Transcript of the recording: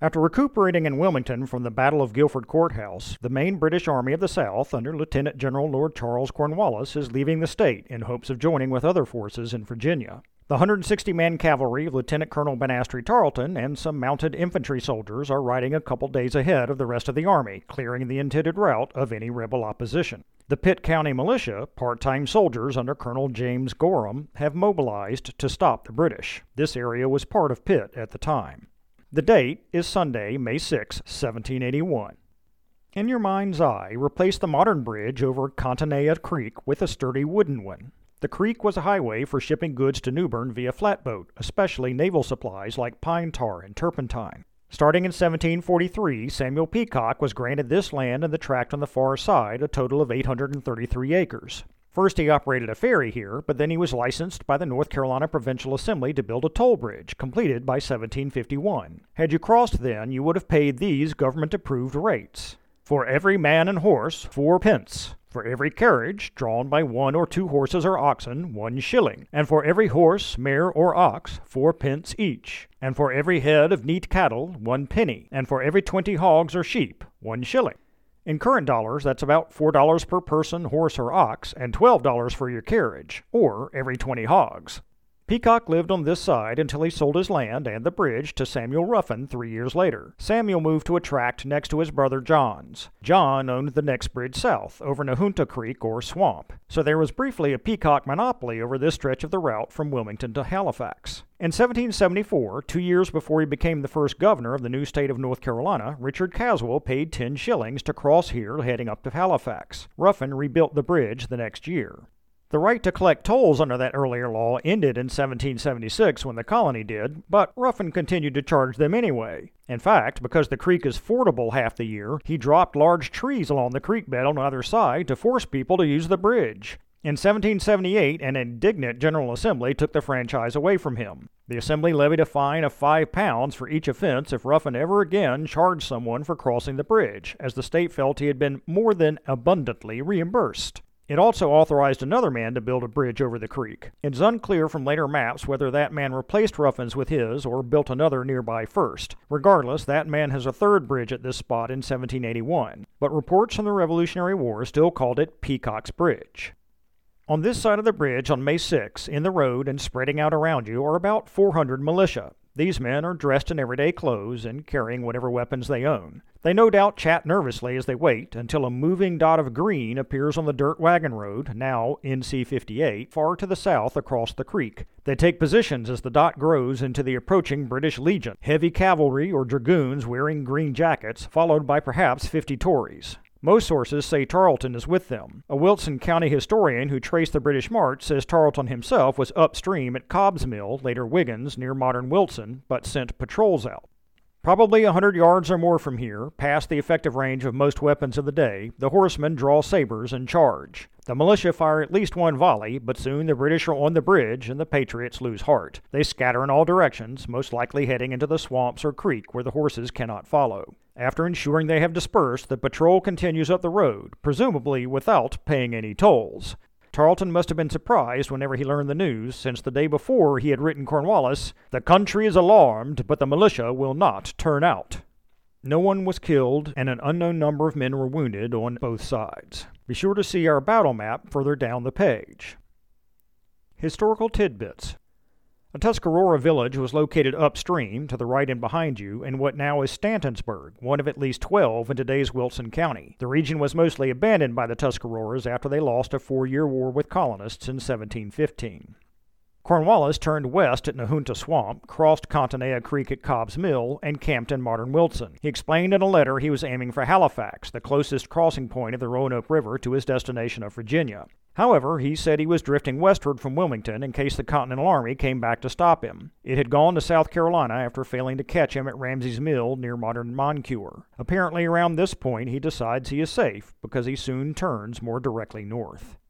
After recuperating in Wilmington from the Battle of Guilford Courthouse, the main British Army of the South, under Lieutenant General Lord Charles Cornwallis, is leaving the state in hopes of joining with other forces in Virginia. The 160-man cavalry of Lieutenant Colonel Ben-Astre Tarleton and some mounted infantry soldiers are riding a couple days ahead of the rest of the army, clearing the intended route of any rebel opposition. The Pitt County Militia, part-time soldiers under Colonel James Gorham, have mobilized to stop the British. This area was part of Pitt at the time. The date is Sunday, May 6, 1781. In your mind's eye, replace the modern bridge over Cantanea Creek with a sturdy wooden one. The creek was a highway for shipping goods to New Bern via flatboat, especially naval supplies like pine tar and turpentine. Starting in 1743, Samuel Peacock was granted this land and the tract on the far side, a total of 833 acres. First, he operated a ferry here, but then he was licensed by the North Carolina Provincial Assembly to build a toll bridge, completed by 1751. Had you crossed then, you would have paid these government-approved rates. For every man and horse, 4 pence. For every carriage, drawn by 1 or 2 horses or oxen, 1 shilling. And for every horse, mare, or ox, 4 pence each. And for every head of neat cattle, 1 penny. And for every 20 hogs or sheep, 1 shilling. In current dollars, that's about $4 per person, horse, or ox, and $12 for your carriage, or every 20 hogs. Peacock lived on this side until he sold his land and the bridge to Samuel Ruffin 3 years later. Samuel moved to a tract next to his brother John's. John owned the next bridge south, over Nahunta Creek or Swamp, so there was briefly a Peacock monopoly over this stretch of the route from Wilmington to Halifax. In 1774, 2 years before he became the first governor of the new state of North Carolina, Richard Caswell paid 10 shillings to cross here heading up to Halifax. Ruffin rebuilt the bridge the next year. The right to collect tolls under that earlier law ended in 1776 when the colony did, but Ruffin continued to charge them anyway. In fact, because the creek is fordable half the year, he dropped large trees along the creek bed on either side to force people to use the bridge. In 1778, an indignant General Assembly took the franchise away from him. The Assembly levied a fine of £5 for each offense if Ruffin ever again charged someone for crossing the bridge, as the state felt he had been more than abundantly reimbursed. It also authorized another man to build a bridge over the creek. It's unclear from later maps whether that man replaced Ruffin's with his or built another nearby first. Regardless, that man has a third bridge at this spot in 1781, but reports from the Revolutionary War still called it Peacock's Bridge. On this side of the bridge on May 6, in the road and spreading out around you, are about 400 militia. These men are dressed in everyday clothes and carrying whatever weapons they own. They no doubt chat nervously as they wait until a moving dot of green appears on the dirt wagon road, now NC 58, far to the south across the creek. They take positions as the dot grows into the approaching British Legion, heavy cavalry or dragoons wearing green jackets, followed by perhaps 50 Tories. Most sources say Tarleton is with them. A Wilson County historian who traced the British march says Tarleton himself was upstream at Cobb's Mill, later Wiggins, near modern Wilson, but sent patrols out. Probably 100 yards or more from here, past the effective range of most weapons of the day, the horsemen draw sabers and charge. The militia fire at least 1 volley, but soon the British are on the bridge and the patriots lose heart. They scatter in all directions, most likely heading into the swamps or creek where the horses cannot follow. After ensuring they have dispersed, the patrol continues up the road, presumably without paying any tolls. Tarleton must have been surprised whenever he learned the news, since the day before he had written Cornwallis, "The country is alarmed, but the militia will not turn out." No one was killed, and an unknown number of men were wounded on both sides. Be sure to see our battle map further down the page. Historical tidbits. A Tuscarora village was located upstream, to the right and behind you, in what now is Stantonsburg, one of at least 12 in today's Wilson County. The region was mostly abandoned by the Tuscaroras after they lost a 4-year war with colonists in 1715. Cornwallis turned west at Nahunta Swamp, crossed Cantanea Creek at Cobb's Mill, and camped in modern Wilson. He explained in a letter he was aiming for Halifax, the closest crossing point of the Roanoke River to his destination of Virginia. However, he said he was drifting westward from Wilmington in case the Continental Army came back to stop him. It had gone to South Carolina after failing to catch him at Ramsey's Mill near modern Moncure. Apparently around this point he decides he is safe because he soon turns more directly north.